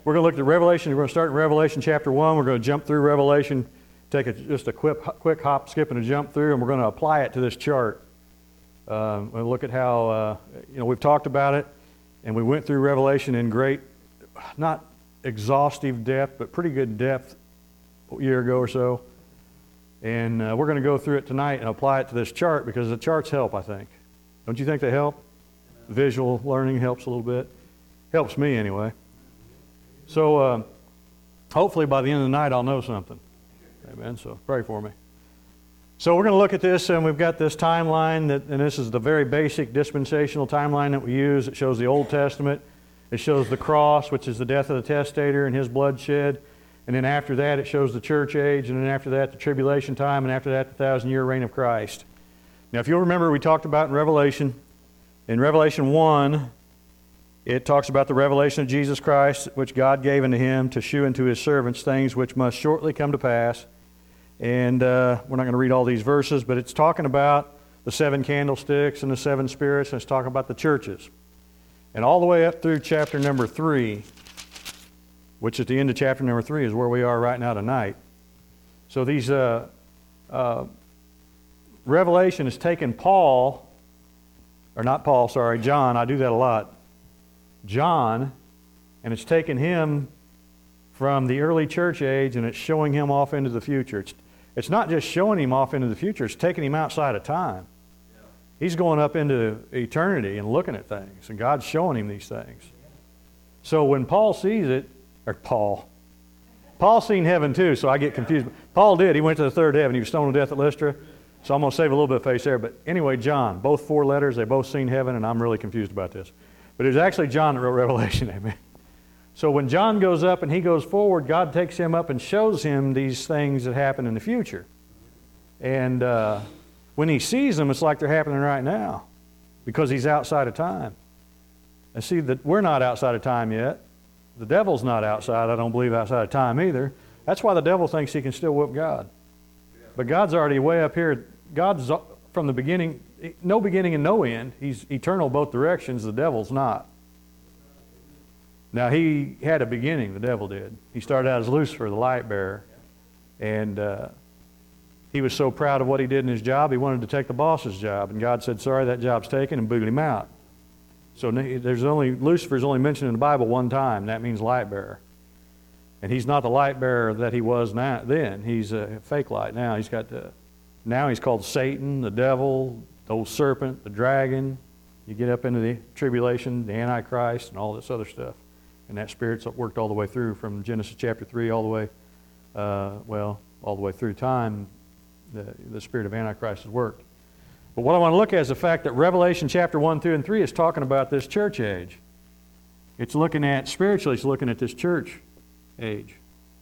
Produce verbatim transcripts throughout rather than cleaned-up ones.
We're going to look at Revelation. We're going to start in Revelation chapter one. We're going to jump through Revelation, take a, just a quick, quick hop, skip, and a jump through, and we're going to apply it to this chart. Um, we'll look at how, uh, you know, we've talked about it, and we went through Revelation in great, not exhaustive depth, but pretty good depth a year ago or so. And uh, we're going to go through it tonight and apply it to this chart because the charts help, I think. Don't you think they help? Visual learning helps a little bit. Helps me anyway. So uh, hopefully by the end of the night I'll know something. Amen. So pray for me. So we're going to look at this, and we've got this timeline, that, and this is the very basic dispensational timeline that we use. It shows the Old Testament. It shows the cross, which is the death of the testator and his blood shed. And then after that, it shows the church age, and then after that, the tribulation time, and after that, the thousand-year reign of Christ. Now, if you'll remember, we talked about in Revelation, in Revelation one, it talks about the revelation of Jesus Christ, which God gave unto him to shew unto his servants things which must shortly come to pass. And uh, we're not going to read all these verses, but it's talking about the seven candlesticks and the seven spirits, and it's talking about the churches. And all the way up through chapter number three, which at the end of chapter number three is where we are right now tonight. So these uh, uh, Revelation has taken Paul, or not Paul, sorry, John. I do that a lot. John, and it's taken him from the early church age, and it's showing him off into the future. It's, it's not just showing him off into the future, it's taking him outside of time. Yeah. He's going up into eternity and looking at things, and God's showing him these things. So when Paul sees it, or Paul, Paul's seen heaven too, so I get confused. Paul did. He went to the third heaven. He was stoned to death at Lystra. So I'm going to save a little bit of face there. But anyway, John, both four letters, they both seen heaven, and I'm really confused about this. But it was actually John that wrote Revelation, amen. So when John goes up and he goes forward, God takes him up and shows him these things that happen in the future. And uh, when he sees them, it's like they're happening right now because he's outside of time. And see, that we're not outside of time yet. The devil's not outside, I don't believe, outside of time either. That's why the devil thinks he can still whoop God. But God's already way up here. God's from the beginning, no beginning and no end. He's eternal both directions. The devil's not. Now, he had a beginning, the devil did. He started out as Lucifer, the light bearer. And uh, he was so proud of what he did in his job, he wanted to take the boss's job. And God said, sorry, that job's taken, and booted him out. So there's only, Lucifer's only mentioned in the Bible one time. That means light bearer. And he's not the light bearer that he was now, then. He's a fake light now. He's got the, now he's called Satan, the devil, the old serpent, the dragon. You get up into the tribulation, the Antichrist, and all this other stuff. And that spirit's worked all the way through from Genesis chapter three all the way, uh, well, all the way through time. The, the spirit of Antichrist has worked. But what I want to look at is the fact that Revelation chapter one, two, and three is talking about this church age. It's looking at, spiritually, it's looking at this church age.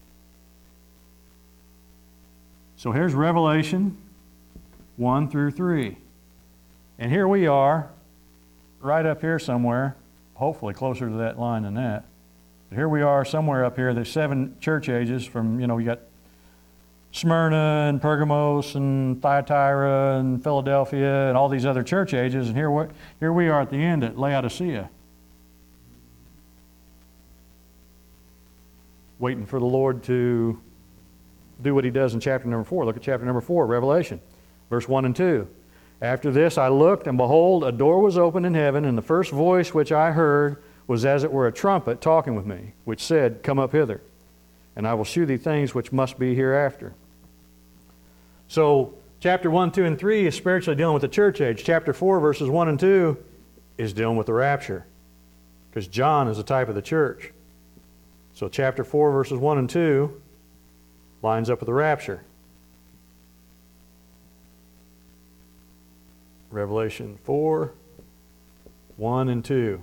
So here's Revelation one through three. And here we are, right up here somewhere, hopefully closer to that line than that. But here we are somewhere up here. There's seven church ages from, you know, you got Smyrna and Pergamos and Thyatira and Philadelphia and all these other church ages. And here we, here we are at the end at Laodicea. Waiting for the Lord to do what he does in chapter number four. Look at chapter number four, Revelation, verse one and two. After this I looked, and behold, a door was opened in heaven, and the first voice which I heard was as it were a trumpet talking with me, which said, come up hither, and I will shew thee things which must be hereafter. So chapter one, two, and three is spiritually dealing with the church age. Chapter four, verses one and two is dealing with the rapture, because John is a type of the church. So chapter four, verses one and two lines up with the rapture. Revelation four, one and two.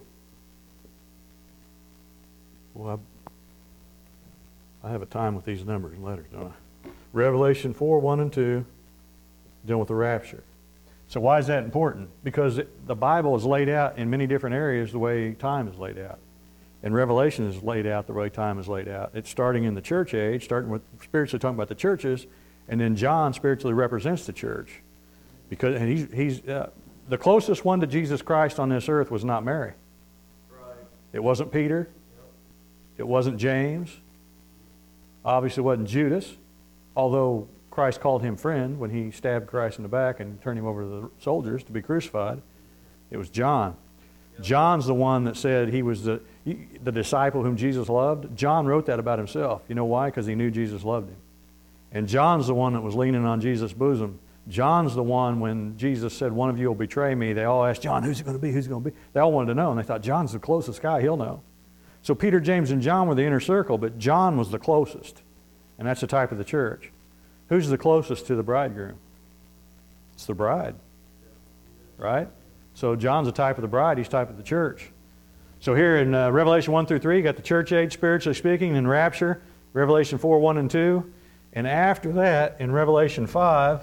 Well, I, I have a time with these numbers and letters, don't I? Revelation four, one and two, dealing with the rapture. So why is that important? Because it, the Bible is laid out in many different areas the way time is laid out. And Revelation is laid out the way time is laid out. It's starting in the church age, starting with spiritually talking about the churches, and then John spiritually represents the church. Because and he's, he's uh, the closest one to Jesus Christ on this earth was not Mary. Right. It wasn't Peter. Yep. It wasn't James. Obviously, it wasn't Judas, although Christ called him friend when he stabbed Christ in the back and turned him over to the soldiers to be crucified. It was John. John's the one that said he was the, the disciple whom Jesus loved. John wrote that about himself. You know why? Because he knew Jesus loved him. And John's the one that was leaning on Jesus' bosom. John's the one when Jesus said, one of you will betray me. They all asked, John, who's it going to be? Who's it going to be? They all wanted to know, and they thought, John's the closest guy. He'll know. So Peter, James, and John were the inner circle, but John was the closest. And that's the type of the church. Who's the closest to the bridegroom? It's the bride. Right? So John's the type of the bride. He's the type of the church. So here in uh, Revelation one through three, you got the church age, spiritually speaking, and rapture. Revelation four, one and two. And after that, in Revelation five,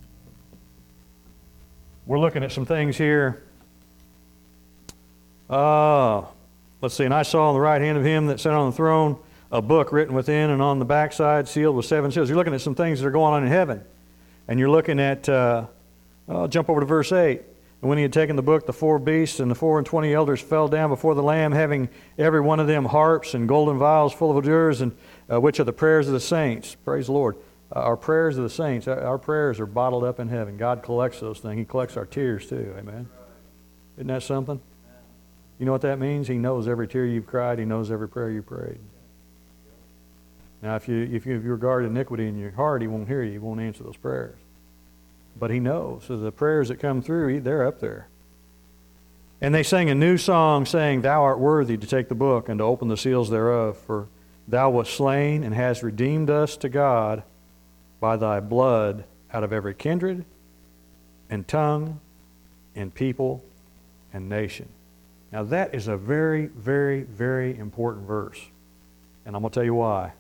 we're looking at some things here. Uh, let's see. And I saw on the right hand of him that sat on the throne a book written within and on the backside, sealed with seven seals. You're looking at some things that are going on in heaven. And you're looking at, uh, I'll jump over to verse eight. And when he had taken the book, the four beasts and the four and twenty elders fell down before the Lamb, having every one of them harps and golden vials full of odors, and uh, which are the prayers of the saints. Praise the Lord. Uh, our prayers of the saints, our, our prayers are bottled up in heaven. God collects those things. He collects our tears too. Amen. Isn't that something? You know what that means? He knows every tear you've cried. He knows every prayer you prayed. Now, if you if you, if you regard iniquity in your heart, he won't hear you. He won't answer those prayers. But he knows. So the prayers that come through, they're up there. And they sang a new song, saying, Thou art worthy to take the book and to open the seals thereof, for thou wast slain and hast redeemed us to God by thy blood out of every kindred and tongue and people and nation. Now that is a very, very, very important verse. And I'm going to tell you why.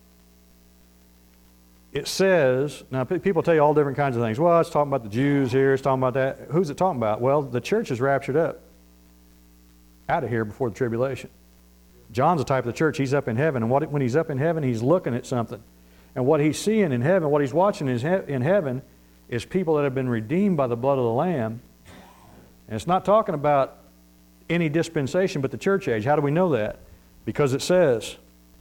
It says, now people tell you all different kinds of things. Well, it's talking about the Jews here, it's talking about that. Who's it talking about? Well, the church is raptured up out of here before the tribulation. John's the type of the church. He's up in heaven. And what, when he's up in heaven, he's looking at something. And what he's seeing in heaven, what he's watching is he- in heaven is people that have been redeemed by the blood of the Lamb. And it's not talking about any dispensation but the church age. How do we know that? Because it says,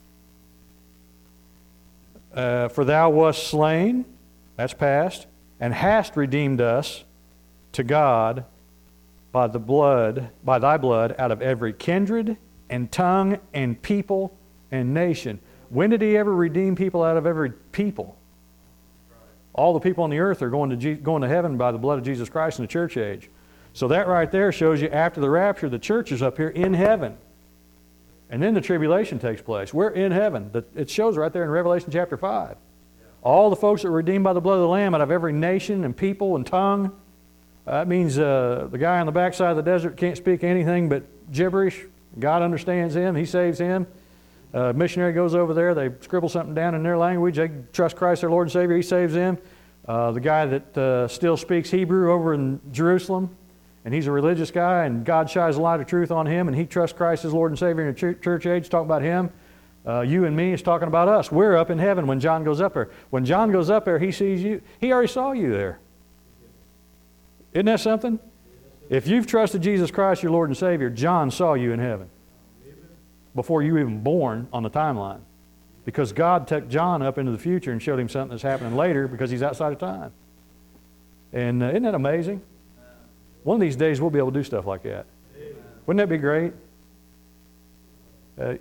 Uh, for thou wast slain, that's past, and hast redeemed us to God by the blood, by thy blood, out of every kindred and tongue and people and nation. When did he ever redeem people out of every people? All the people on the earth are going to Je- going to heaven by the blood of Jesus Christ in the church age. So that right there shows you after the rapture, the church is up here in heaven. And then the tribulation takes place. We're in heaven. It shows right there in Revelation chapter five. All the folks that were redeemed by the blood of the Lamb out of every nation and people and tongue. Uh, that means uh, the guy on the backside of the desert can't speak anything but gibberish. God understands him. He saves him. A uh, missionary goes over there. They scribble something down in their language. They trust Christ their Lord and Savior. He saves them. Uh, the guy that uh, still speaks Hebrew over in Jerusalem, and he's a religious guy, and God shines a light of truth on him, and he trusts Christ as Lord and Savior in the church age. Talking about him. Uh, you and me is talking about us. We're up in heaven when John goes up there. When John goes up there, he sees you. He already saw you there. Isn't that something? If you've trusted Jesus Christ, your Lord and Savior, John saw you in heaven before you were even born on the timeline. Because God took John up into the future and showed him something that's happening later because he's outside of time. And uh, isn't that amazing? One of these days we'll be able to do stuff like that. Amen. Wouldn't that be great? Uh,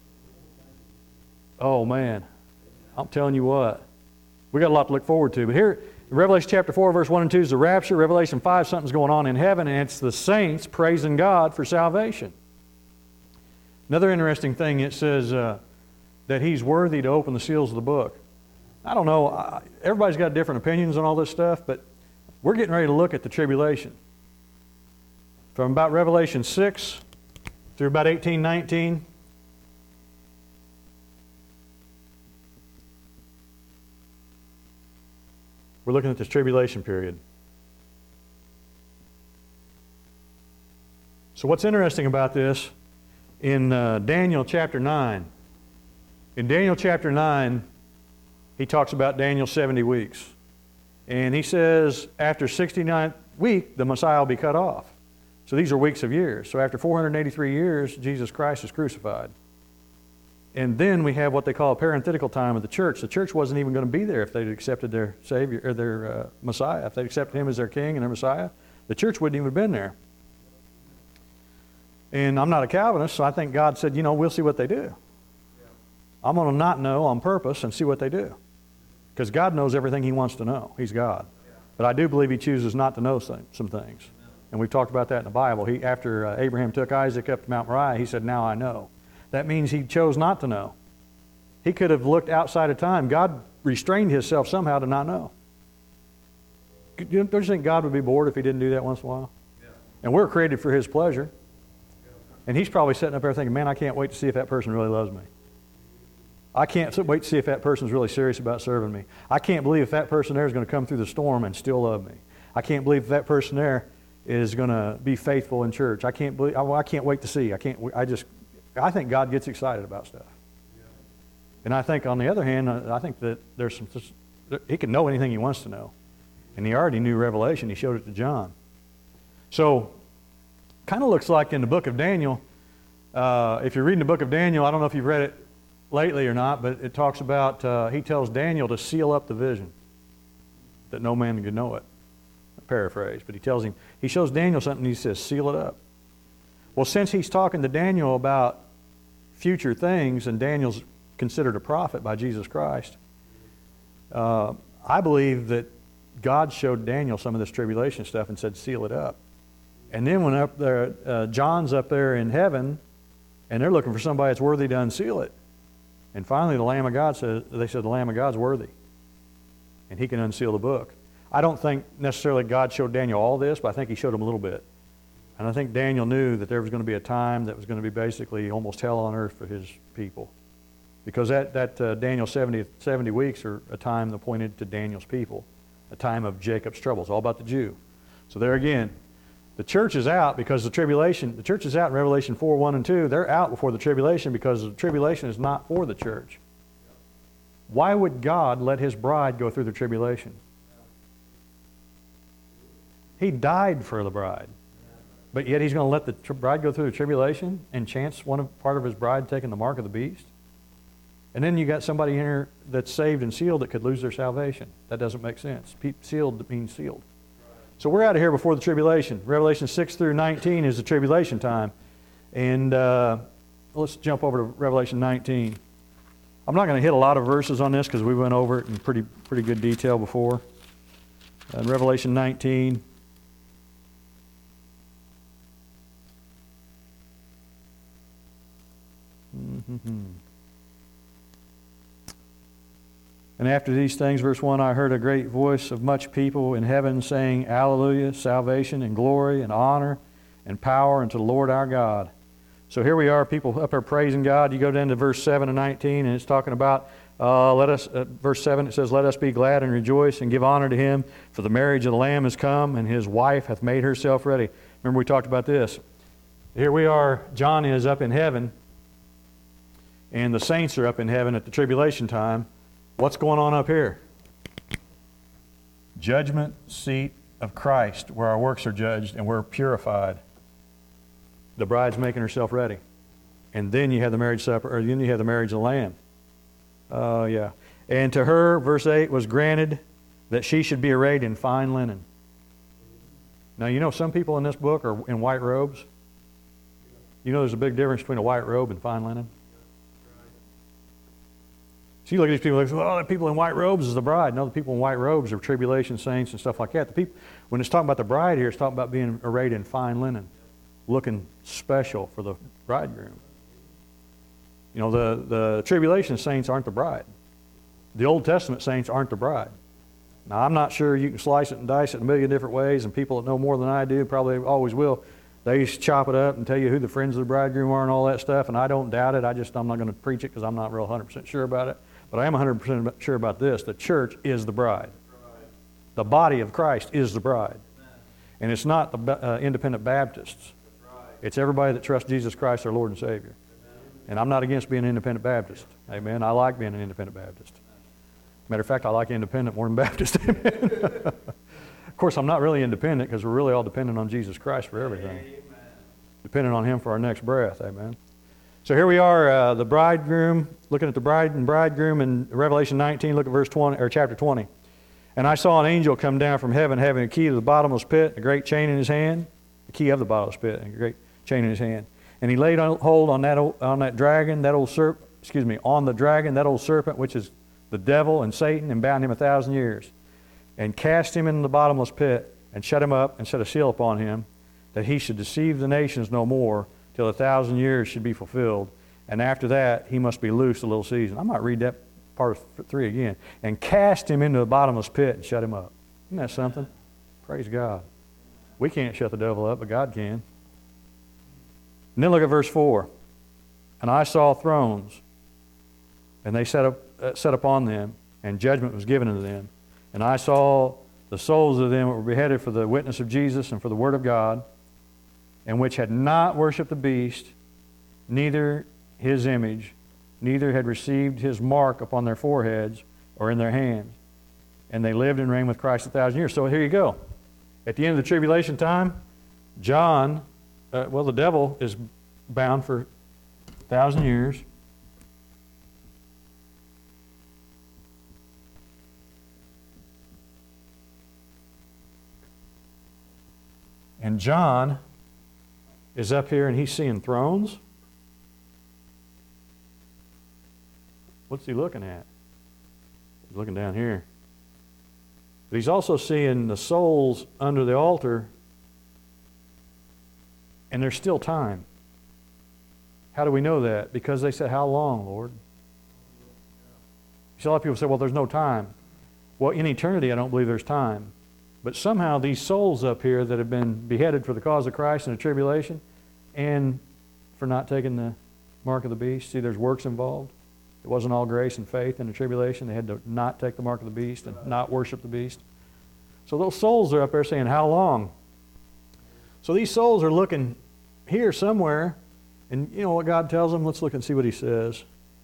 oh man, I'm telling you what, we got a lot to look forward to. But here, Revelation chapter four, verse one and two is the rapture. Revelation five, something's going on in heaven, and it's the saints praising God for salvation. Another interesting thing, it says uh, that He's worthy to open the seals of the book. I don't know, I, everybody's got different opinions on all this stuff, but we're getting ready to look at the tribulation. From about Revelation six through about eighteen nineteen. We're looking at this tribulation period. So what's interesting about this, in uh, Daniel chapter nine, in Daniel chapter nine, he talks about Daniel's seventy weeks. And he says after sixty-ninth week, the Messiah will be cut off. So these are weeks of years. So after four hundred eighty-three years, Jesus Christ is crucified. and then we have what they call a parenthetical time of the church. The church wasn't even going to be there if they'd accepted their Savior or their uh, Messiah. If they'd accepted Him as their King and their Messiah, the church wouldn't even have been there. And I'm not a Calvinist, so I think God said, you know, we'll see what they do. I'm going to not know on purpose and see what they do. Because God knows everything He wants to know. He's God. But I do believe He chooses not to know some, some things. And we've talked about that in the Bible. He, after uh, Abraham took Isaac up to Mount Moriah, He said, now I know. That means He chose not to know. He could have looked outside of time. God restrained Himself somehow to not know. Don't you think God would be bored if He didn't do that once in a while? Yeah. And we're created for His pleasure. Yeah. And He's probably sitting up there thinking, man, I can't wait to see if that person really loves me. I can't wait to see if that person's really serious about serving me. I can't believe if that person there is going to come through the storm and still love me. I can't believe if that person there is going to be faithful in church. I can't believe. I, I can't wait to see. I can't. I just. I think God gets excited about stuff. Yeah. And I think on the other hand, I think that there's some. He can know anything He wants to know, and He already knew Revelation. He showed it to John. So, kind of looks like in the book of Daniel. Uh, if you're reading the book of Daniel, I don't know if you've read it lately or not, but it talks about, uh, he tells Daniel to seal up the vision, that no man could know it. I paraphrase, but he tells him, he shows Daniel something and he says, seal it up. Well, since he's talking to Daniel about future things, and Daniel's considered a prophet by Jesus Christ, uh, I believe that God showed Daniel some of this tribulation stuff and said, seal it up. And then when up there, uh, John's up there in heaven, and they're looking for somebody that's worthy to unseal it. And finally, the Lamb of God says, they said the Lamb of God's worthy. And He can unseal the book. I don't think necessarily God showed Daniel all this, but I think He showed him a little bit. And I think Daniel knew that there was going to be a time that was going to be basically almost hell on earth for his people. Because that, that uh, Daniel seventy, seventy weeks are a time appointed to Daniel's people. A time of Jacob's trouble. It's all about the Jew. So there again, the church is out because the tribulation, the church is out in Revelation four, one and two. They're out before the tribulation because the tribulation is not for the church. Why would God let His bride go through the tribulation? He died for the bride. But yet He's going to let the tri- bride go through the tribulation and chance one of, part of His bride taking the mark of the beast? And then you got somebody here that's saved and sealed that could lose their salvation. That doesn't make sense. Pe- sealed means sealed. So we're out of here before the tribulation. Revelation six through nineteen is the tribulation time. And uh, let's jump over to Revelation nineteen. I'm not going to hit a lot of verses on this because we went over it in pretty pretty good detail before. Uh, in Revelation nineteen. Mm-hmm. And after these things, verse one, I heard a great voice of much people in heaven saying, Alleluia, salvation and glory and honor and power unto the Lord our God. So here we are, people up there praising God. You go down to verse seven and nineteen, and it's talking about, uh, let us, uh, verse seven, it says, let us be glad and rejoice and give honor to Him, for the marriage of the Lamb is come, and His wife hath made herself ready. Remember we talked about this. Here we are, John is up in heaven, and the saints are up in heaven at the tribulation time. What's going on up here? Judgment seat of Christ, where our works are judged and we're purified. The bride's making herself ready. And then you have the marriage supper, or then you have the marriage of the Lamb. Oh, uh, yeah. And to her, verse eight, was granted that she should be arrayed in fine linen. Now, you know some people in this book are in white robes. You know there's a big difference between a white robe and fine linen? So you look at these people and say, well, the people in white robes is the bride. No, the people in white robes are tribulation saints and stuff like that. The people, when it's talking about the bride here, it's talking about being arrayed in fine linen, looking special for the bridegroom. You know, the, the tribulation saints aren't the bride. The Old Testament saints aren't the bride. Now, I'm not sure you can slice it and dice it in a million different ways, and people that know more than I do probably always will. They used to chop it up and tell you who the friends of the bridegroom are and all that stuff, and I don't doubt it. I just, I'm not going to preach it because I'm not real one hundred percent sure about it. But I am one hundred percent sure about this. The church is the bride. The body of Christ is the bride. And it's not the uh, independent Baptists. It's everybody that trusts Jesus Christ, their Lord and Savior. And I'm not against being an independent Baptist. Amen. I like being an independent Baptist. Matter of fact, I like independent more than Baptist. Amen. Of course, I'm not really independent because we're really all dependent on Jesus Christ for everything. Dependent on Him for our next breath. Amen. So here we are, uh, the bridegroom, looking at the bride and bridegroom in Revelation nineteen. Look at verse twenty, or chapter twenty. And I saw an angel come down from heaven, having a key to the bottomless pit, a great chain in his hand, the key of the bottomless pit, and a great chain in his hand. And he laid on, hold on that old, on that dragon, that old serpent. Excuse me, on the dragon, that old serpent, which is the devil and Satan, and bound him a thousand years, and cast him into the bottomless pit, and shut him up, and set a seal upon him, that he should deceive the nations no more, till a thousand years should be fulfilled. And after that, he must be loosed a little season. I might read that part of three again. And cast him into the bottomless pit, and shut him up. Isn't that something? Praise God. We can't shut the devil up, but God can. And then look at verse four. And I saw thrones, and they sat up, uh, sat upon them, and judgment was given unto them. And I saw the souls of them that were beheaded for the witness of Jesus and for the word of God, and which had not worshipped the beast, neither his image, neither had received his mark upon their foreheads or in their hands. And they lived and reigned with Christ a thousand years. So here you go. At the end of the tribulation time, John, uh, well, the devil is bound for a thousand years. And John is up here and he's seeing thrones. What's he looking at? He's looking down here. But he's also seeing the souls under the altar, and there's still time. How do we know that? Because they said, how long, Lord? You see, a lot of people say, well, there's no time. Well, in eternity, I don't believe there's time. But somehow these souls up here that have been beheaded for the cause of Christ in the tribulation and for not taking the mark of the beast, see, there's works involved. It wasn't all grace and faith in the tribulation. They had to not take the mark of the beast and not worship the beast. So those souls are up there saying, how long? So these souls are looking here somewhere, and you know what God tells them? Let's look and see what he says.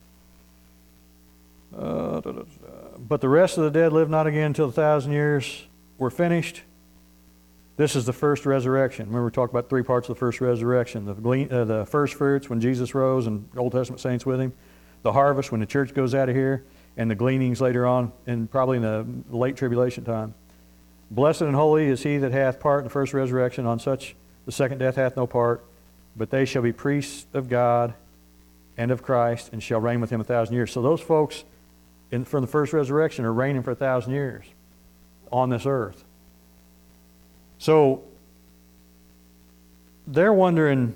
Uh, da, da, da. But the rest of the dead live not again until the thousand years were finished. This is the first resurrection. Remember, we talked about three parts of the first resurrection. The, glean, uh, the first fruits when Jesus rose and Old Testament saints with him. The harvest when the church goes out of here. And the gleanings later on, and probably in the late tribulation time. Blessed and holy is he that hath part in the first resurrection. On such the second death hath no part. But they shall be priests of God and of Christ, and shall reign with him a thousand years. So those folks in, from the first resurrection are reigning for a thousand years on this earth. So they're wondering,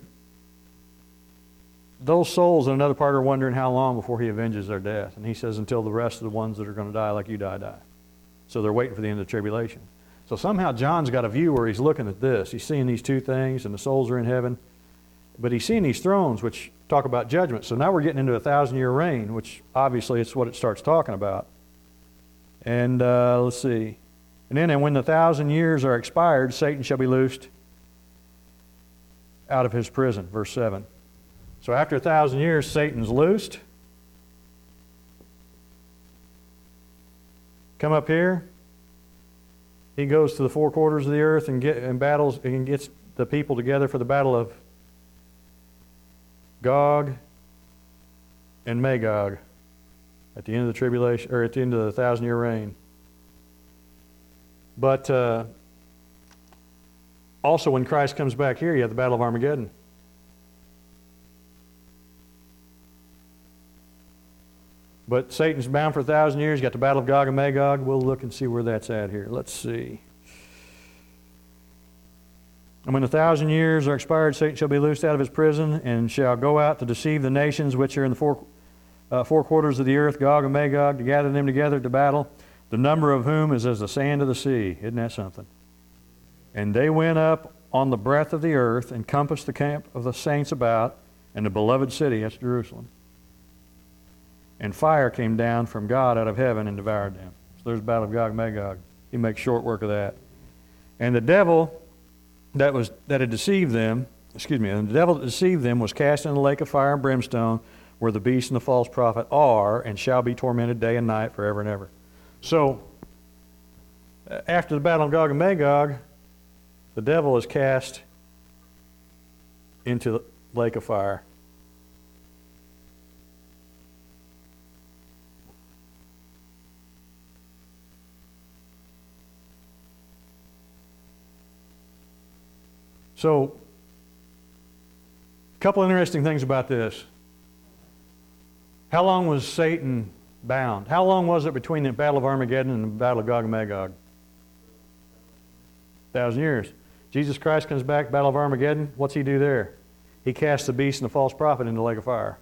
those souls in another part are wondering how long before he avenges their death. And he says, until the rest of the ones that are going to die like you die, die. So they're waiting for the end of the tribulation. So somehow John's got a view where he's looking at this. He's seeing these two things, and the souls are in heaven. But he's seeing these thrones, which talk about judgment. So now we're getting into a thousand-year reign, which obviously it's what it starts talking about. And uh, let's see. And then, and when the thousand years are expired, Satan shall be loosed out of his prison. Verse seven. So after a thousand years, Satan's loosed. Come up here. He goes to the four quarters of the earth and, get, and battles and gets the people together for the battle of Gog and Magog at the end of the tribulation, or at the end of the thousand-year reign. But uh, also when Christ comes back here, you have the Battle of Armageddon. But Satan's bound for a thousand years. You got the Battle of Gog and Magog. We'll look and see where that's at here. Let's see. And when the thousand years are expired, Satan shall be loosed out of his prison and shall go out to deceive the nations which are in the four, uh, four quarters of the earth, Gog and Magog, to gather them together to battle, the number of whom is as the sand of the sea. Isn't that something? And they went up on the breadth of the earth and compassed the camp of the saints about, and the beloved city, that's Jerusalem. And fire came down from God out of heaven and devoured them. So there's the battle of Gog and Magog. He makes short work of that. And the devil that was that had deceived them, excuse me, and the devil that deceived them was cast in the lake of fire and brimstone, where the beast and the false prophet are, and shall be tormented day and night forever and ever. So, after the battle of Gog and Magog, the devil is cast into the lake of fire. So, a couple interesting things about this. How long was Satan bound? How long was it between the Battle of Armageddon and the Battle of Gog and Magog? A thousand years. Jesus Christ comes back, Battle of Armageddon. What's he do there? He casts the beast and the false prophet into the lake of fire.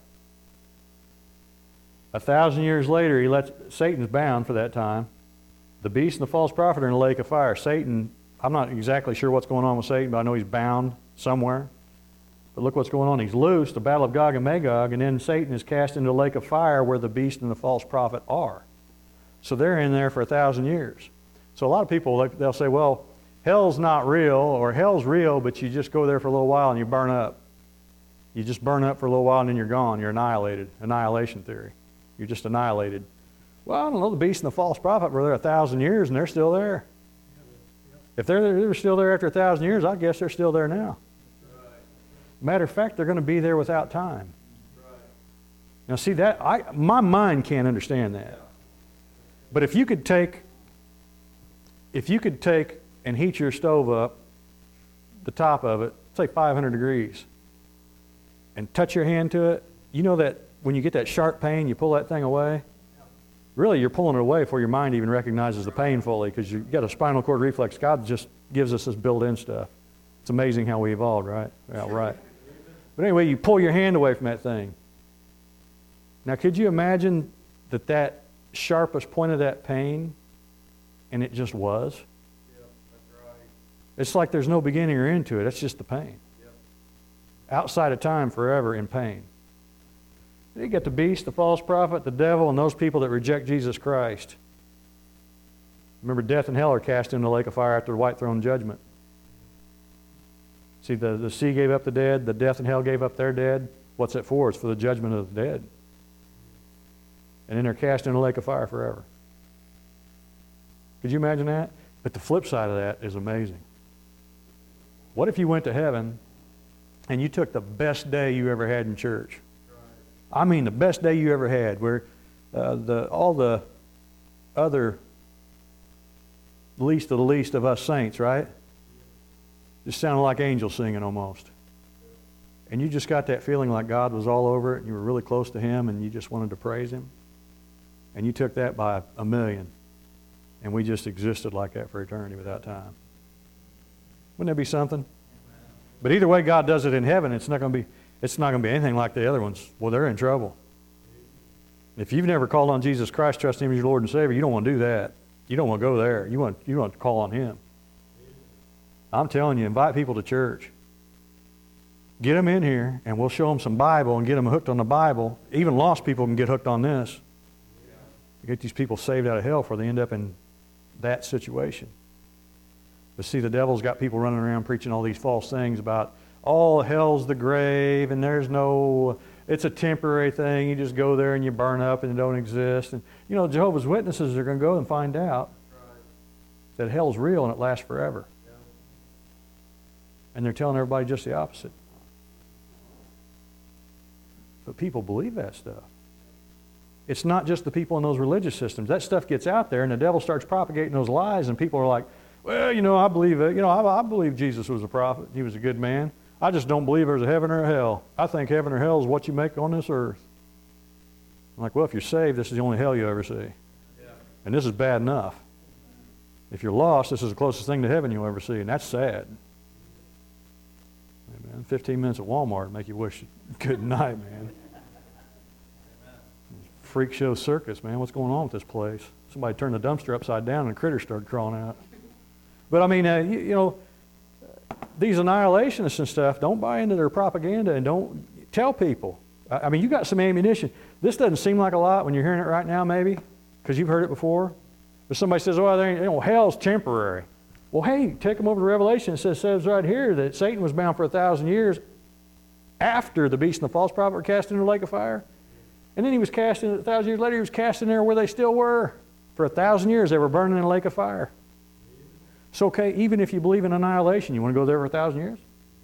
A thousand years later, he lets Satan's bound for that time. The beast and the false prophet are in the lake of fire. Satan, I'm not exactly sure what's going on with Satan, but I know he's bound somewhere. But look what's going on. He's loose, the battle of Gog and Magog, and then Satan is cast into the lake of fire where the beast and the false prophet are. So they're in there for a thousand years. So a lot of people, they'll say, well, hell's not real, or hell's real, but you just go there for a little while and you burn up. You just burn up for a little while and then you're gone. You're annihilated. Annihilation theory. You're just annihilated. Well, I don't know, the beast and the false prophet were there a thousand years and they're still there. If they're, they were still there after a thousand years, I guess they're still there now. Matter of fact, they're going to be there without time. Now see, that I, my mind can't understand that. But if you could take, if you could take and heat your stove up, the top of it, say five hundred degrees, and touch your hand to it, you know that when you get that sharp pain, you pull that thing away? Really, you're pulling it away before your mind even recognizes the pain fully, because you've got a spinal cord reflex. God just gives us this built-in stuff. It's amazing how we evolved, right? Yeah, right. But anyway, you pull your hand away from that thing. Now, could you imagine that that sharpest point of that pain, and it just was? Yeah, that's right. It's like there's no beginning or end to it. It's just the pain. Yep. Outside of time, forever in pain. You get the beast, the false prophet, the devil, and those people that reject Jesus Christ. Remember, death and hell are cast into the lake of fire after the white throne judgment. See, the, the sea gave up the dead, the death and hell gave up their dead. What's it for? It's for the judgment of the dead. And then they're cast into the lake of fire forever. Could you imagine that? But the flip side of that is amazing. What if you went to heaven and you took the best day you ever had in church? I mean the best day you ever had, where uh, the, all the other least of the least of us saints, right? Just sounded like angels singing almost. And you just got that feeling like God was all over it, and you were really close to Him, and you just wanted to praise Him. And you took that by a million, and we just existed like that for eternity without time. Wouldn't that be something? But either way God does it in heaven, it's not going to be It's not going to be anything like the other ones. Well, they're in trouble. If you've never called on Jesus Christ, trust Him as your Lord and Savior, you don't want to do that. You don't want to go there. You want, you want to call on Him. I'm telling you, invite people to church. Get them in here, and we'll show them some Bible and get them hooked on the Bible. Even lost people can get hooked on this. Get these people saved out of hell before they end up in that situation. But see, the devil's got people running around preaching all these false things about, all hell's the grave, and there's no, it's a temporary thing. You just go there and you burn up and it don't exist. And you know, Jehovah's Witnesses are going to go and find out that hell's real and it lasts forever. And they're telling everybody just the opposite. But people believe that stuff. It's not just the people in those religious systems. That stuff gets out there and the devil starts propagating those lies, and people are like, well, you know, I believe it. You know, I, I believe Jesus was a prophet. He was a good man. I just don't believe there's a heaven or a hell. I think heaven or hell is what you make on this earth. I'm like, well, if you're saved, this is the only hell you ever see. Yeah. And this is bad enough. If you're lost, this is the closest thing to heaven you'll ever see, and that's sad. Hey, man, fifteen minutes at Walmart make you wish good night, man. Freak show circus, man. What's going on with this place? Somebody turned the dumpster upside down and critters started crawling out. But I mean, uh, you, you know, these annihilationists and stuff, don't buy into their propaganda and don't tell people. I, I mean, you got some ammunition. This doesn't seem like a lot when you're hearing it right now, maybe, because you've heard it before. But somebody says, oh, there ain't, you know, hell's temporary. Well, hey, take them over to Revelation. It says, says right here that Satan was bound for a thousand years after the beast and the false prophet were cast into the lake of fire. And then he was cast in, a thousand years later, he was cast in there where they still were. For a thousand years, they were burning in a lake of fire. It's okay, even if you believe in annihilation, you want to go there for a thousand years?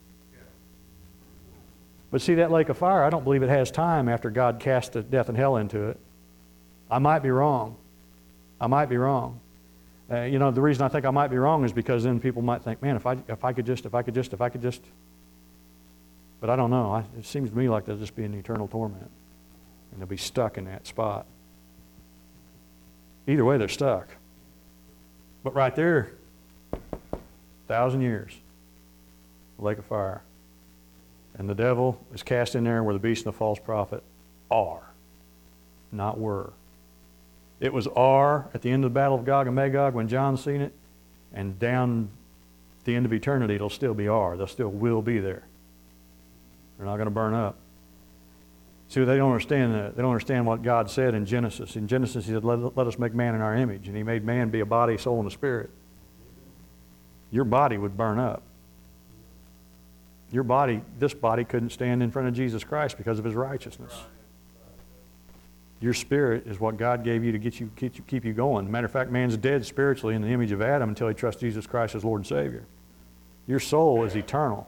But see, that lake of fire, I don't believe it has time after God cast death and hell into it. I might be wrong. I might be wrong. Uh, you know, the reason I think I might be wrong is because then people might think, man, if I, if I could just, if I could just, if I could just. But I don't know. I, it seems to me like they'll just be in eternal torment. And they'll be stuck in that spot. Either way, they're stuck. But right there, thousand years, lake of fire. And the devil is cast in there where the beast and the false prophet are, not were. It was are at the end of the battle of Gog and Magog when John seen it, and down the end of eternity it'll still be are. They'll still will be there. They're not going to burn up. See, they don't understand that. They don't understand what God said in Genesis. In Genesis, He said, let, let us make man in our image. And He made man be a body, soul, and a spirit. Your body would burn up. Your body, this body couldn't stand in front of Jesus Christ because of His righteousness. Your spirit is what God gave you to get you, get you, keep you going. Matter of fact, man's dead spiritually in the image of Adam until he trusts Jesus Christ as Lord and Savior. Your soul is eternal.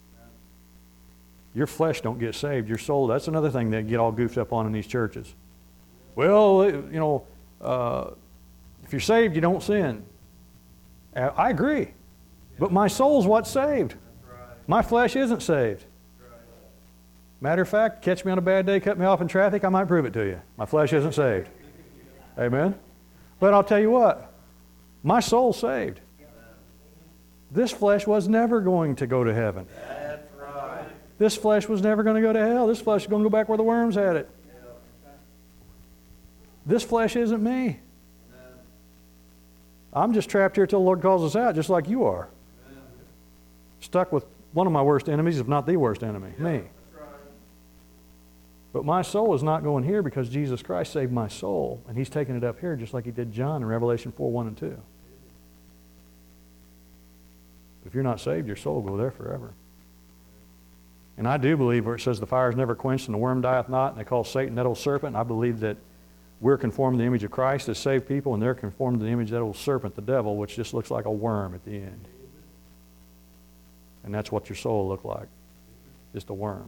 Your flesh don't get saved. Your soul, that's another thing they get all goofed up on in these churches. Well, you know, uh, if you're saved, you don't sin. I agree. But my soul's what's saved. My flesh isn't saved. Matter of fact, catch me on a bad day, cut me off in traffic, I might prove it to you. My flesh isn't saved. Amen? But I'll tell you what, my soul's saved. This flesh was never going to go to heaven. That's right. This flesh was never going to go to hell. This flesh is going to go back where the worms had it. This flesh isn't me. I'm just trapped here till the Lord calls us out, just like you are. Stuck with one of my worst enemies, if not the worst enemy, me. But my soul is not going here because Jesus Christ saved my soul, and He's taking it up here just like He did John in Revelation four, one and two. If you're not saved, your soul will go there forever. And I do believe where it says the fire is never quenched and the worm dieth not, and they call Satan that old serpent, I believe that we're conformed to the image of Christ as saved people, and they're conformed to the image of that old serpent, the devil, which just looks like a worm at the end. And that's what your soul will look like, just a worm.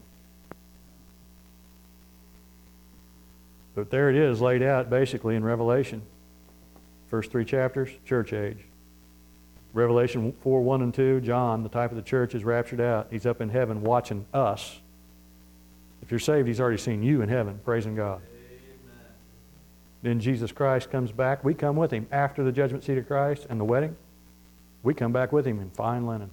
But there it is laid out basically in Revelation. First three chapters, church age. Revelation four, one and two, John, the type of the church, is raptured out. He's up in heaven watching us. If you're saved, He's already seen you in heaven, praising God. Amen. Then Jesus Christ comes back. We come with Him after the judgment seat of Christ and the wedding. We come back with Him in fine linen.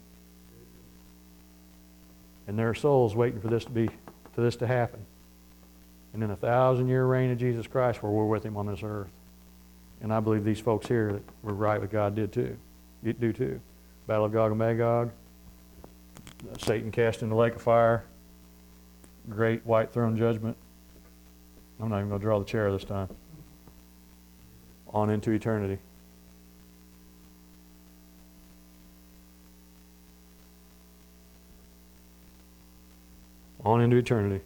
And there are souls waiting for this to be, for this to happen. And then a thousand year reign of Jesus Christ where we're with Him on this earth. And I believe these folks here that were right with God did too. You do too. Battle of Gog and Magog. Satan cast in the lake of fire. Great white throne judgment. I'm not even going to draw the chair this time. On into eternity. On into eternity.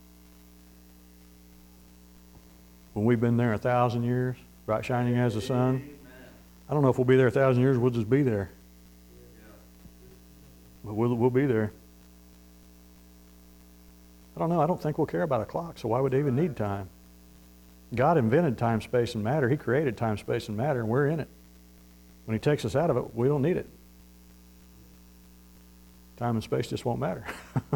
When we've been there a thousand years, bright shining as the sun, I don't know if we'll be there a thousand years, we'll just be there. But we'll, we'll be there. I don't know, I don't think we'll care about a clock, so why would they even need time? God invented time, space, and matter. He created time, space, and matter, and we're in it. When He takes us out of it, we don't need it. Time and space just won't matter.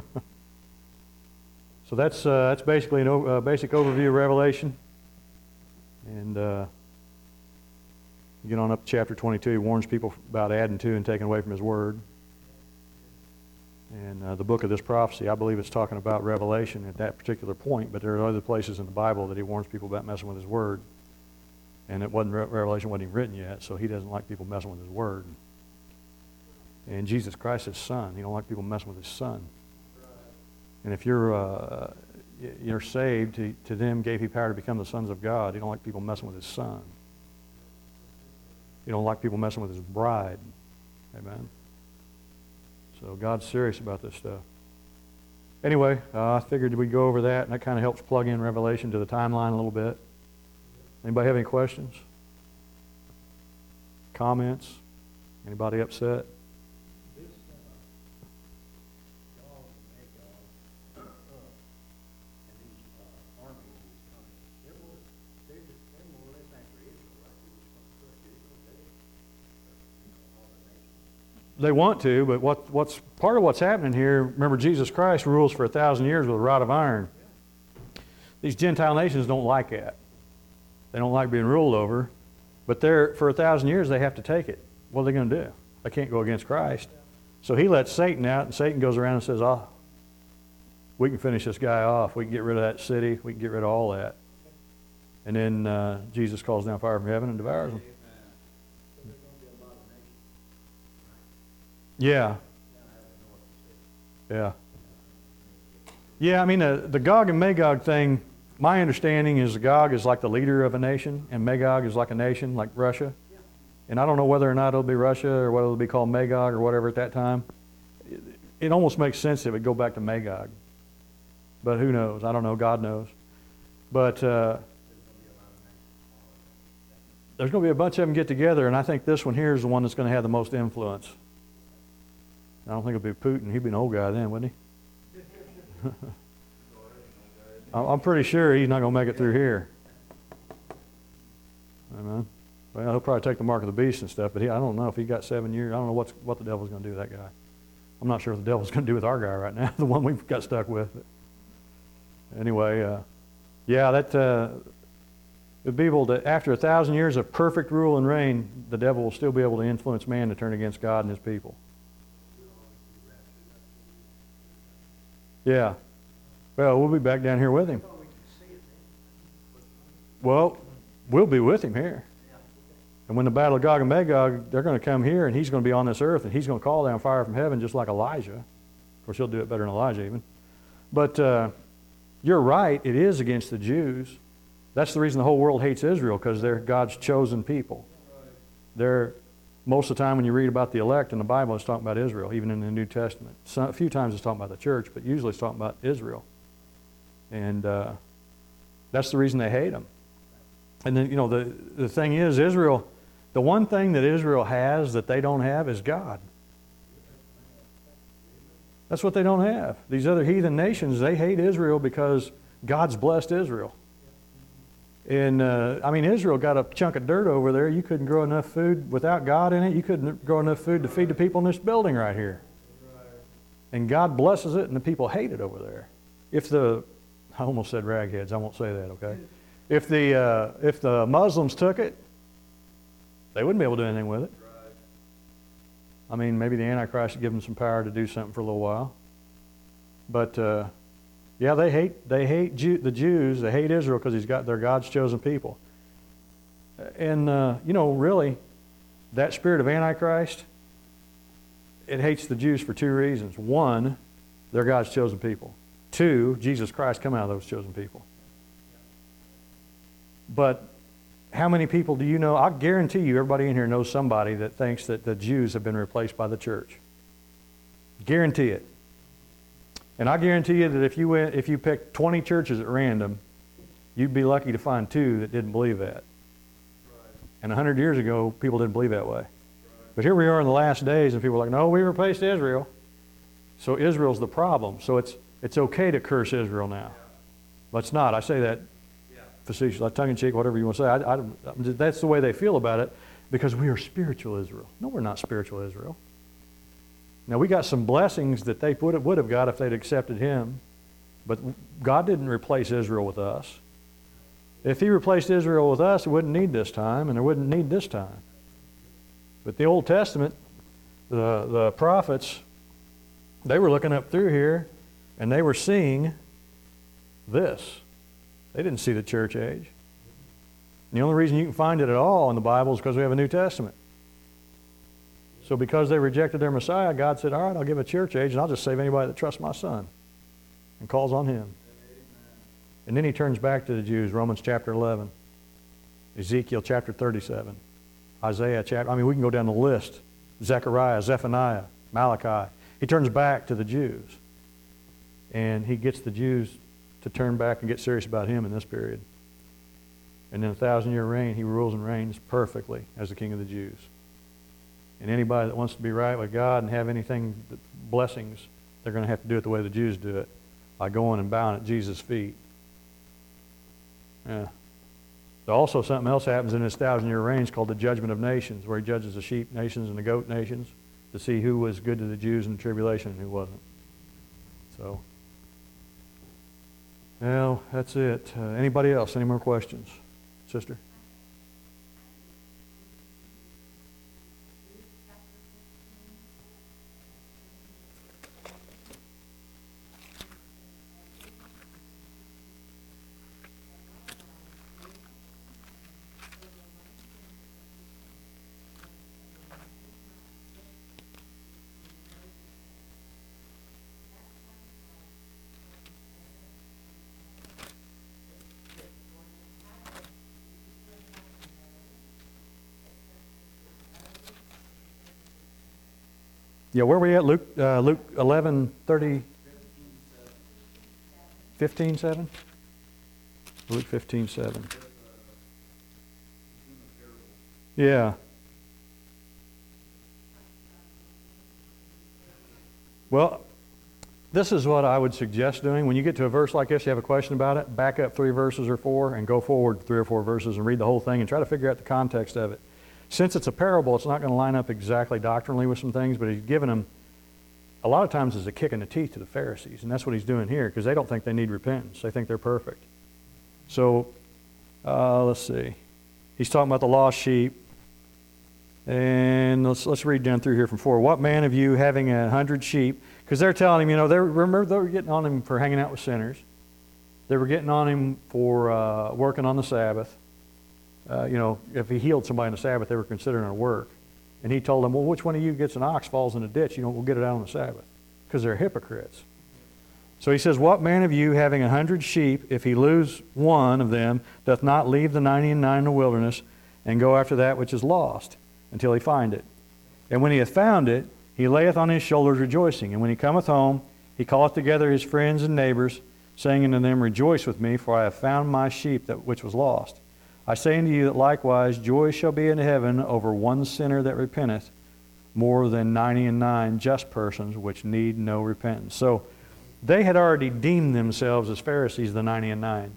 So that's uh, that's basically a uh, basic overview of Revelation. And uh, you get on up to chapter twenty-two. He warns people about adding to and taking away from His Word. And uh, the book of this prophecy, I believe it's talking about Revelation at that particular point, but there are other places in the Bible that He warns people about messing with His Word. And it wasn't Revelation wasn't even written yet, so He doesn't like people messing with His Word. And Jesus Christ is His Son. He don't like people messing with His Son. And if you're uh, you're saved, to, to them gave He power to become the sons of God. He don't like people messing with His Son. He don't like people messing with His bride. Amen. So God's serious about this stuff. Anyway, uh, I figured we'd go over that, and that kind of helps plug in Revelation to the timeline a little bit. Anybody have any questions? Comments? Anybody upset? They want to, but what, what's part of what's happening here, remember Jesus Christ rules for a thousand years with a rod of iron. These Gentile nations don't like that. They don't like being ruled over, but they're, for a thousand years they have to take it. What are they going to do? They can't go against Christ. So he lets Satan out, and Satan goes around and says, oh, we can finish this guy off. We can get rid of that city. We can get rid of all that. And then uh, Jesus calls down fire from heaven and devours them. Yeah. Yeah. Yeah, I mean, the, the Gog and Magog thing, my understanding is Gog is like the leader of a nation, and Magog is like a nation, like Russia. And I don't know whether or not it'll be Russia or whether it'll be called Magog or whatever at that time. It, it almost makes sense if it would go back to Magog. But who knows? I don't know. God knows. But uh, there's going to be a bunch of them get together, and I think this one here is the one that's going to have the most influence. I don't think it'll be Putin. He'd be an old guy then, wouldn't he? I'm pretty sure he's not going to make it through here. Amen. Well, he'll probably take the mark of the beast and stuff, but he, I don't know if he got seven years. I don't know what's, what the devil's going to do with that guy. I'm not sure what the devil's going to do with our guy right now, the one we've got stuck with. But anyway, uh, yeah, that uh, the people that after a thousand years of perfect rule and reign, the devil will still be able to influence man to turn against God and his people. Yeah. Well, we'll be back down here with him. Well, we'll be with him here. And when the battle of Gog and Magog, they're going to come here, and he's going to be on this earth, and he's going to call down fire from heaven just like Elijah. Of course, he'll do it better than Elijah even. But uh, you're right, it is against the Jews. That's the reason the whole world hates Israel, because they're God's chosen people. They're, most of the time when you read about the elect in the Bible, it's talking about Israel, even in the New Testament. So, a few times it's talking about the church, but usually it's talking about Israel. And uh, that's the reason they hate them. And then, you know, the, the thing is, Israel, the one thing that Israel has that they don't have is God. That's what they don't have. These other heathen nations, they hate Israel because God's blessed Israel. And, uh, I mean, Israel got a chunk of dirt over there. You couldn't grow enough food without God in it. You couldn't grow enough food to feed the people in this building right here. And God blesses it, and the people hate it over there. If the, I almost said ragheads. I won't say that, okay? If the, uh, if the Muslims took it, they wouldn't be able to do anything with it. I mean, maybe the Antichrist would give them some power to do something for a little while. But, uh, yeah, they hate they hate Jew, the Jews. They hate Israel because he's got they're God's chosen people. And uh, you know, really, that spirit of Antichrist, it hates the Jews for two reasons. One, they're God's chosen people. Two, Jesus Christ come out of those chosen people. But how many people do you know? I guarantee you, everybody in here knows somebody that thinks that the Jews have been replaced by the church. Guarantee it. And I guarantee you that if you went, if you picked twenty churches at random, you'd be lucky to find two that didn't believe that. Right. And a hundred years ago, people didn't believe that way. Right. But here we are in the last days, and people are like, no, we replaced Israel. So Israel's the problem. So it's it's okay to curse Israel now. Yeah. But it's not. I say that yeah. facetious, like tongue-in-cheek, whatever you want to say. I, I, that's the way they feel about it, because we are spiritual Israel. No, we're not spiritual Israel. Now, we got some blessings that they would have, would have got if they'd accepted him, but God didn't replace Israel with us. If he replaced Israel with us, it wouldn't need this time, and it wouldn't need this time. But the Old Testament, the, the prophets, they were looking up through here, and they were seeing this. They didn't see the church age. And the only reason you can find it at all in the Bible is because we have a New Testament. So because they rejected their Messiah, God said, all right, I'll give a church age, and I'll just save anybody that trusts my Son and calls on him. Amen. And then he turns back to the Jews, Romans chapter eleven, Ezekiel chapter thirty-seven, Isaiah chapter, I mean, we can go down the list, Zechariah, Zephaniah, Malachi. He turns back to the Jews, and he gets the Jews to turn back and get serious about him in this period. And in a thousand-year reign, he rules and reigns perfectly as the King of the Jews. And anybody that wants to be right with God and have anything, blessings, they're going to have to do it the way the Jews do it, by going and bowing at Jesus' feet. Yeah. So also something else happens in this thousand-year reign called the judgment of nations, where he judges the sheep nations and the goat nations. to see who was good to the Jews in the tribulation and who wasn't. So, well, that's it. Uh, anybody else? Any more questions? Sister? Yeah, where are we at? Luke, uh, Luke eleven, thirty, fifteen, seven? Luke fifteen, seven. Yeah. Well, this is what I would suggest doing. When you get to a verse like this, you have a question about it, back up three verses or four and go forward three or four verses and read the whole thing and try to figure out the context of it. Since it's a parable, it's not going to line up exactly doctrinally with some things, but he's given them, a lot of times, as a kick in the teeth to the Pharisees, and that's what he's doing here, because they don't think they need repentance. They think they're perfect. So, uh, let's see. He's talking about the lost sheep, and let's let's read down through here from four. What man of you having a hundred sheep? Because they're telling him, you know, they remember they were getting on him for hanging out with sinners. They were getting on him for uh, working on the Sabbath. Uh, you know, if he healed somebody on the Sabbath, they were considering it work. And he told them, well, which one of you gets an ox, falls in a ditch, you don't go get it out on the Sabbath? Because they're hypocrites. So he says, what man of you having a hundred sheep, if he lose one of them, doth not leave the ninety and nine in the wilderness, and go after that which is lost, until he find it? And when he hath found it, he layeth on his shoulders rejoicing. And when he cometh home, he calleth together his friends and neighbors, saying unto them, rejoice with me, for I have found my sheep that which was lost. I say unto you that likewise joy shall be in heaven over one sinner that repenteth, more than ninety and nine just persons which need no repentance. So they had already deemed themselves as Pharisees, the ninety and nine.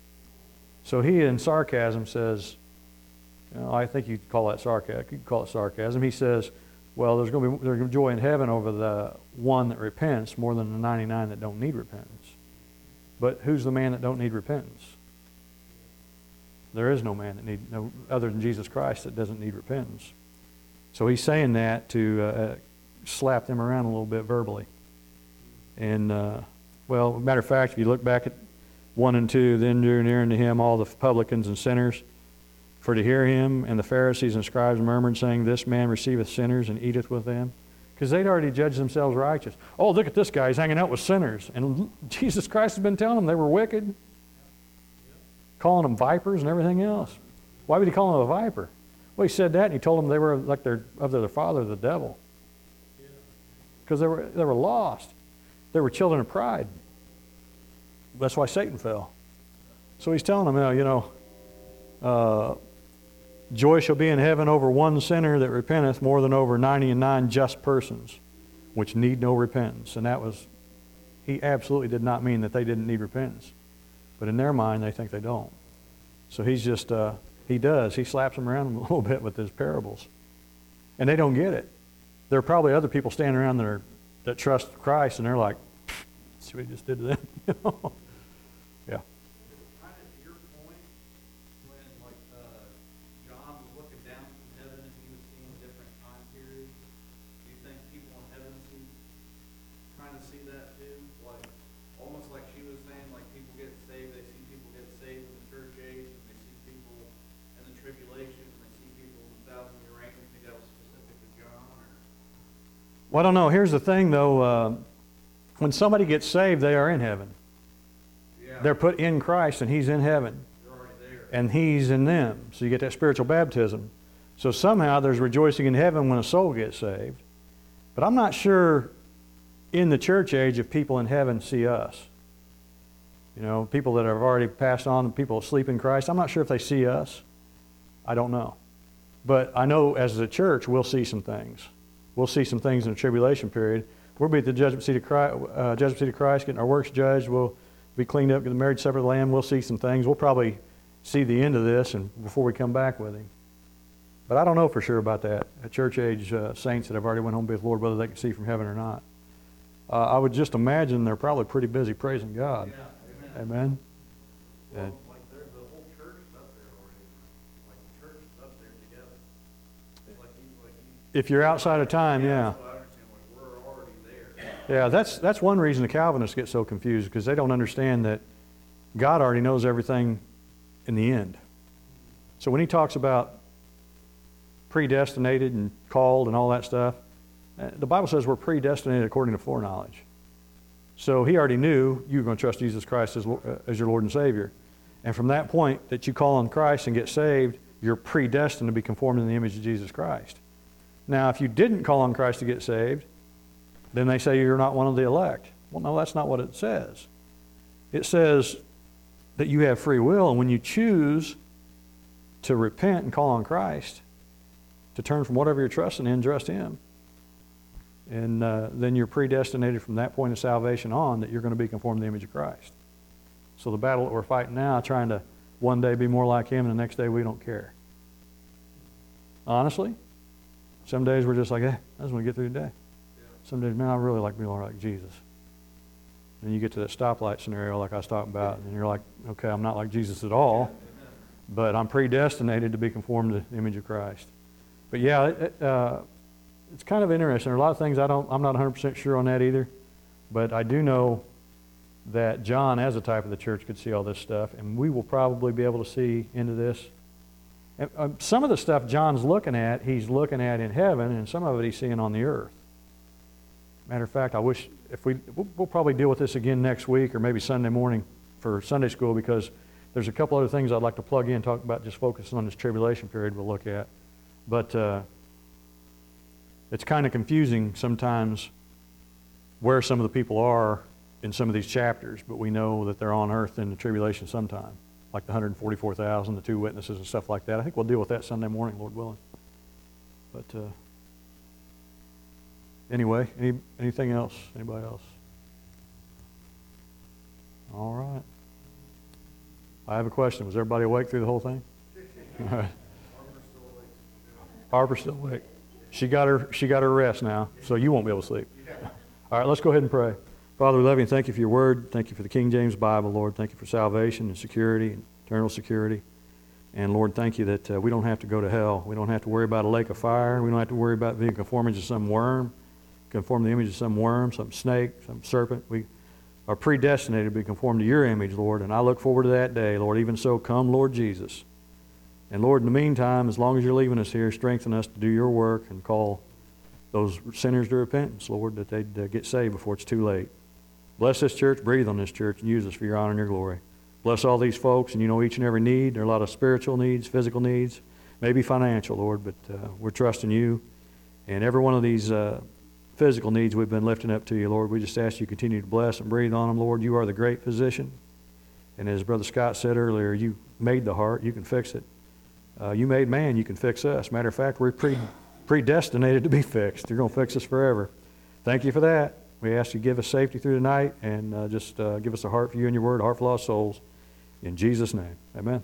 So he, in sarcasm, says, you know, I think you'd call that sarcasm. You could call it sarcasm. He says, well, there's going to be there's joy in heaven over the one that repents more than the ninety-nine that don't need repentance. But who's the man that don't need repentance? There is no man that need no other than Jesus Christ that doesn't need repentance. So he's saying that to uh, slap them around a little bit verbally. And uh, well, matter of fact, if you look back at one and two, then drew near unto him all the publicans and sinners, for to hear him, and the Pharisees and scribes murmured, saying, this man receiveth sinners and eateth with them. Because they'd already judged themselves righteous. Oh, look at this guy, he's hanging out with sinners. And Jesus Christ has been telling them they were wicked. Calling them vipers and everything else. Why would he call them a viper? Well, he said that, and he told them they were like their of their father, the devil. Because they were they were lost. They were children of pride. That's why Satan fell. So he's telling them, you know, uh, joy shall be in heaven over one sinner that repenteth more than over ninety and nine just persons, which need no repentance. And that was, he absolutely did not mean that they didn't need repentance. But in their mind, they think they don't. So he's just, uh, he does. He slaps them around a little bit with his parables. And they don't get it. There are probably other people standing around that, are, that trust Christ, and they're like, see what he just did to them? You know? Yeah. Kind of to your point, when like uh, John was looking down from heaven and he was seeing different time periods, do you think people in heaven see, kind of see that too? Like, almost like she was saying, like people get saved, they see people get saved in the church age, and they see people in the tribulation, and they see people in the thousand year reign. Do you think that was specific to John? Or? Well, I don't know. Here's the thing, though. Uh, when somebody gets saved, they are in heaven. Yeah. They're put in Christ, and he's in heaven. They're already there. And he's in them. So you get that spiritual baptism. So somehow there's rejoicing in heaven when a soul gets saved. But I'm not sure in the church age if people in heaven see us. You know, people that have already passed on, people asleep in Christ, I'm not sure if they see us. I don't know. But I know as a church, we'll see some things. We'll see some things in the tribulation period. We'll be at the judgment seat of Christ, uh, judgment seat of Christ, getting our works judged. We'll be cleaned up, get the marriage supper of the Lamb. We'll see some things. We'll probably see the end of this and before we come back with him. But I don't know for sure about that. At church age uh, saints that have already went home with the Lord, whether they can see from heaven or not. Uh, I would just imagine they're probably pretty busy praising God. Yeah, amen. Amen. Well, And like there, the whole church is up there already. Like the church is up there together. It's like you, like you. if you're outside of time, yeah. So I understand, like we're already there. Yeah, that's, that's one reason the Calvinists get so confused, because they don't understand that God already knows everything in the end. So when he talks about predestinated and called and all that stuff, uh, the Bible says we're predestinated according to foreknowledge. So he already knew you were going to trust Jesus Christ as, uh, as your Lord and Savior. And from that point that you call on Christ and get saved, you're predestined to be conformed in the image of Jesus Christ. Now, if you didn't call on Christ to get saved, then they say you're not one of the elect. Well, no, that's not what it says. It says that you have free will, and when you choose to repent and call on Christ, to turn from whatever you're trusting in, trust Him, and uh, then you're predestinated from that point of salvation on that you're going to be conformed to the image of Christ. So the battle that we're fighting now, trying to one day be more like Him, and the next day we don't care. Honestly, some days we're just like, eh, I just want to get through the day. Some days, man, I really like being more like Jesus. And you get to that stoplight scenario like I was talking about, and you're like, okay, I'm not like Jesus at all, but I'm predestinated to be conformed to the image of Christ. But yeah, it, uh, it's kind of interesting. There are a lot of things I don't, I'm not one hundred percent sure on that either, but I do know that John, as a type of the church, could see all this stuff, and we will probably be able to see into this. And, uh, some of the stuff John's looking at, he's looking at in heaven, and some of it he's seeing on the earth. Matter of fact, I wish if we, we'll, we'll probably deal with this again next week or maybe Sunday morning for Sunday school, because there's a couple other things I'd like to plug in, talk about, just focusing on this tribulation period we'll look at. But uh, it's kind of confusing sometimes where some of the people are in some of these chapters, but we know that they're on earth in the tribulation sometime, like the one hundred forty-four thousand, the two witnesses and stuff like that. I think we'll deal with that Sunday morning, Lord willing. But uh, anyway, any, anything else? Anybody else? All right. I have a question. Was everybody awake through the whole thing? All right. Harper's still awake. She got her, she got her rest now, so you won't be able to sleep. All right, let's go ahead and pray. Father, we love you and thank you for your word. Thank you for the King James Bible, Lord. Thank you for salvation and security, and eternal security. And Lord, thank you that uh, we don't have to go to hell. We don't have to worry about a lake of fire. We don't have to worry about being conformed to some worm, conformed to the image of some worm, some snake, some serpent. We are predestinated to be conformed to your image, Lord. And I look forward to that day, Lord. Even so, come, Lord Jesus. And Lord, in the meantime, as long as you're leaving us here, strengthen us to do your work and call those sinners to repentance, Lord, that they'd uh, get saved before it's too late. Bless this church, breathe on this church, and use us for your honor and your glory. Bless all these folks, and you know each and every need. There are a lot of spiritual needs, physical needs, maybe financial, Lord, but uh, we're trusting you. And every one of these uh, physical needs we've been lifting up to you, Lord. We just ask you to continue to bless and breathe on them, Lord. You are the great physician. And as Brother Scott said earlier, you made the heart, you can fix it. Uh, you made man, you can fix us. Matter of fact, we're pre- predestinated to be fixed. You're going to fix us forever. Thank you for that. We ask you to give us safety through the night and uh, just uh, give us a heart for you and your word, a heart for lost souls. In Jesus' name, amen.